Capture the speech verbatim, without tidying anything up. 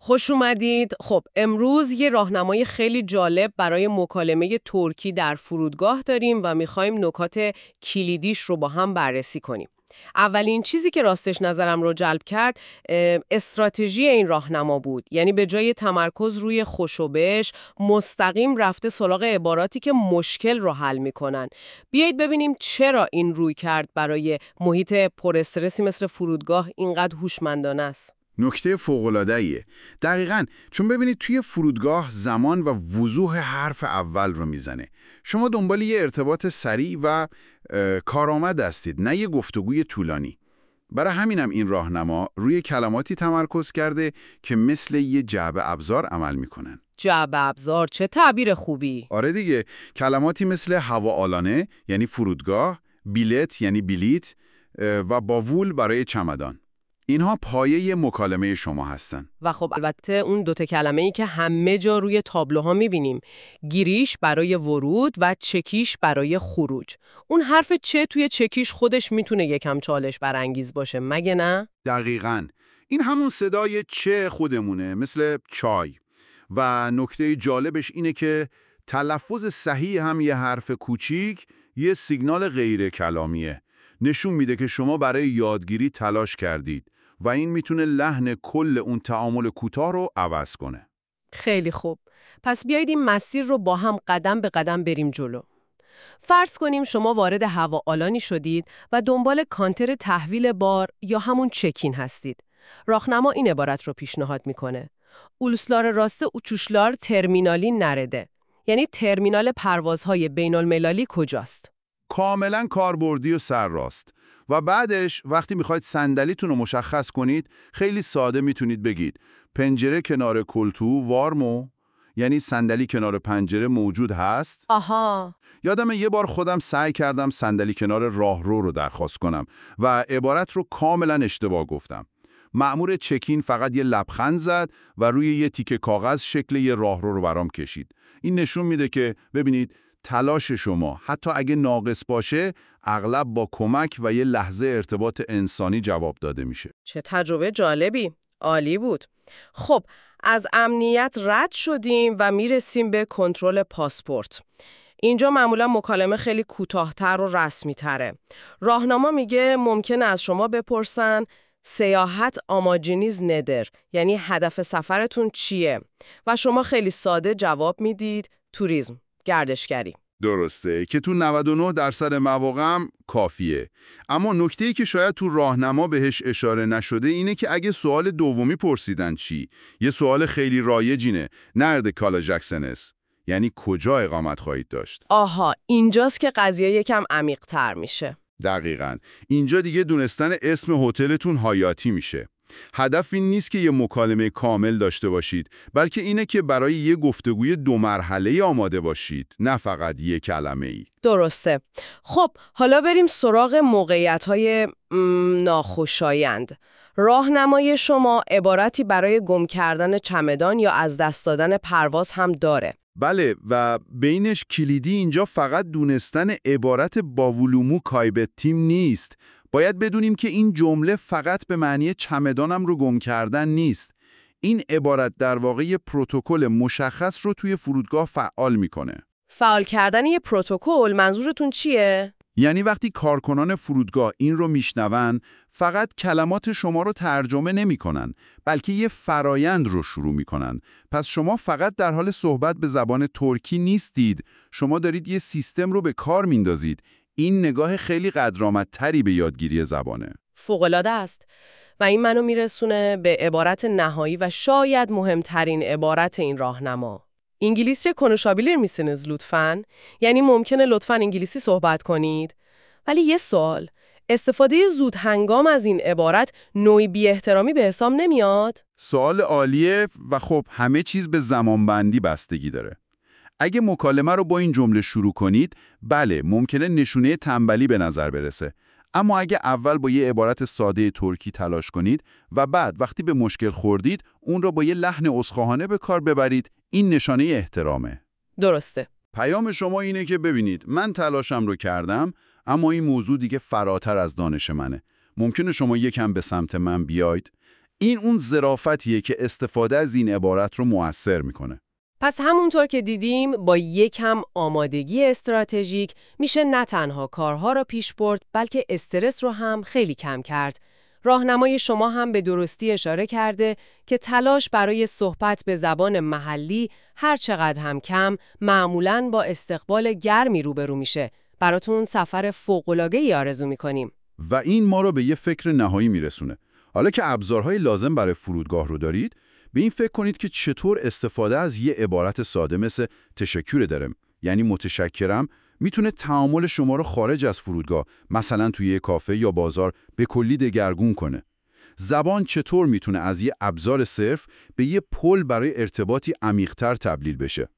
خوش اومدید. خب امروز یه راهنمای خیلی جالب برای مکالمه ترکی در فرودگاه داریم و میخوایم نکات کلیدیش رو با هم بررسی کنیم. اولین چیزی که راستش نظرم رو جلب کرد استراتژی این راهنما بود. یعنی به جای تمرکز روی خوش و بش مستقیم رفته سراغ عباراتی که مشکل رو حل میکنن. بیایید ببینیم چرا این روی کرد برای محیط پر استرسی مثل فرودگاه اینقدر هوشمندانه است. نکته فوق‌العاده‌ایه. دقیقاً، چون ببینید توی فرودگاه زمان و وضوح حرف اول رو میزنه. شما دنبال یه ارتباط سریع و کارآمد هستید، نه یه گفتگوی طولانی. برای همینم این راهنما روی کلماتی تمرکز کرده که مثل یه جعبه ابزار عمل میکنن. جعبه ابزار، چه تعبیر خوبی. آره دیگه، کلماتی مثل هواآلانه یعنی فرودگاه، بیلیت یعنی بلیت و باول برای چمدان. اینها پایه مکالمه شما هستن. و خب البته اون دوتا کلمه‌ای که همه جا روی تابلوها می‌بینیم، گیریش برای ورود و چکیش برای خروج. اون حرف چه توی چکیش خودش میتونه یکم چالش برانگیز باشه، مگه نه؟ دقیقاً. این همون صدای چه خودمونه، مثل چای. و نکته جالبش اینه که تلفظ صحیح هم یه حرف کوچیک، یه سیگنال غیر کلامیه. نشون میده که شما برای یادگیری تلاش کردید. و این میتونه لحن کل اون تعامل کوتاه رو عوض کنه. خیلی خوب. پس بیایید این مسیر رو با هم قدم به قدم بریم جلو. فرض کنیم شما وارد هواآلانی شدید و دنبال کانتر تحویل بار یا همون چکین هستید. راهنما این عبارت رو پیشنهاد میکنه: اولسلار راسته اوچوشلار ترمینالی نرده. یعنی ترمینال پروازهای بین المللی کجاست؟ کاملا کاربردی و سرراست. و بعدش وقتی میخواید صندلیتون رو مشخص کنید، خیلی ساده میتونید بگید پنجره کنار کلتو وارمو، یعنی صندلی کنار پنجره موجود هست. آها. یادم یه بار خودم سعی کردم صندلی کنار راهرو رو درخواست کنم و عبارت رو کاملا اشتباه گفتم. مأمور چکین فقط یه لبخند زد و روی یه تیکه کاغذ شکل یه راهرو رو برام کشید. این نشون میده که ببینید تلاش شما حتی اگه ناقص باشه اغلب با کمک و یه لحظه ارتباط انسانی جواب داده میشه. چه تجربه جالبی. عالی بود. خب از امنیت رد شدیم و میرسیم به کنترل پاسپورت. اینجا معمولا مکالمه خیلی کوتاه‌تر و رسمی‌تره. راهنما میگه ممکنه از شما بپرسن سیاحت آماجینیز ندر، یعنی هدف سفرتون چیه؟ و شما خیلی ساده جواب میدید توریسم، گردشگری. درسته که تو نود و نه درصد مواقع هم کافیه. اما نکته‌ای که شاید تو راهنما بهش اشاره نشده اینه که اگه سوال دومی پرسیدن چی؟ یه سوال خیلی رایجینه. نرد کالا جکسنس، یعنی کجا اقامت خواهید داشت؟ آها، اینجاست که قضیه یکم عمیق‌تر میشه. دقیقاً. اینجا دیگه دونستن اسم هتلتون حیاتی میشه. هدف این نیست که یه مکالمه کامل داشته باشید، بلکه اینه که برای یه گفتگوی دو مرحله‌ای آماده باشید، نه فقط یک کلمه‌ای. درسته. خب حالا بریم سراغ موقعیت‌های ناخوشایند. راهنمای شما عبارتی برای گم کردن چمدان یا از دست دادن پرواز هم داره. بله، و بینش کلیدی اینجا فقط دونستن عبارت باولومو کایبتیم نیست. باید بدونیم که این جمله فقط به معنی چمدانم رو گم کردن نیست. این عبارت در واقع یه پروتکل مشخص رو توی فرودگاه فعال میکنه. فعال کردن یه پروتکل منظورتون چیه؟ یعنی وقتی کارکنان فرودگاه این رو میشنون، فقط کلمات شما رو ترجمه نمیکنن، بلکه یه فرایند رو شروع میکنن. پس شما فقط در حال صحبت به زبان ترکی نیستید، شما دارید یه سیستم رو به کار میندازید. این نگاه خیلی قدرآمدتری به یادگیری زبانه. فوق‌العاده است. و این منو میرسونه به عبارت نهایی و شاید مهمترین عبارت این راهنما. انگلیسی کنشابیلر میسینز لطفاً؟ یعنی ممکنه لطفاً انگلیسی صحبت کنید؟ ولی یه سوال، استفاده زود هنگام از این عبارت نوعی بی احترامی به حساب نمیاد؟ سوال عالیه و خب همه چیز به زمانبندی بستگی داره. اگه مکالمه رو با این جمله شروع کنید، بله ممکنه نشونه تنبلی به نظر برسه. اما اگه اول با یه عبارت ساده ترکی تلاش کنید و بعد وقتی به مشکل خوردید اون رو با یه لحن عذرخواهانه به کار ببرید، این نشانه احترامه. درسته. پیام شما اینه که ببینید من تلاشم رو کردم، اما این موضوع دیگه فراتر از دانش منه. ممکنه شما یکم به سمت من بیاید. این اون ظرافتیه که استفاده از این عبارت رو مؤثر میکنه. پس همونطور که دیدیم با یکم آمادگی استراتژیک میشه نه تنها کارها را پیش برد بلکه استرس رو هم خیلی کم کرد. راهنمای شما هم به درستی اشاره کرده که تلاش برای صحبت به زبان محلی هر چقدر هم کم معمولاً با استقبال گرمی روبرو میشه. براتون سفر فوق‌العاده‌ای آرزو میکنیم. و این ما رو به یه فکر نهایی میرسونه. حالا که ابزارهای لازم برای فرودگاه رو دارید، به این فکر کنید که چطور استفاده از یه عبارت ساده مثل تشکر دارم، یعنی متشکرم، میتونه تعامل شما رو خارج از فرودگاه، مثلا توی یه کافه یا بازار، به کلی دگرگون کنه. زبان چطور میتونه از یه ابزار صرف به یه پل برای ارتباطی عمیق‌تر تبدیل بشه.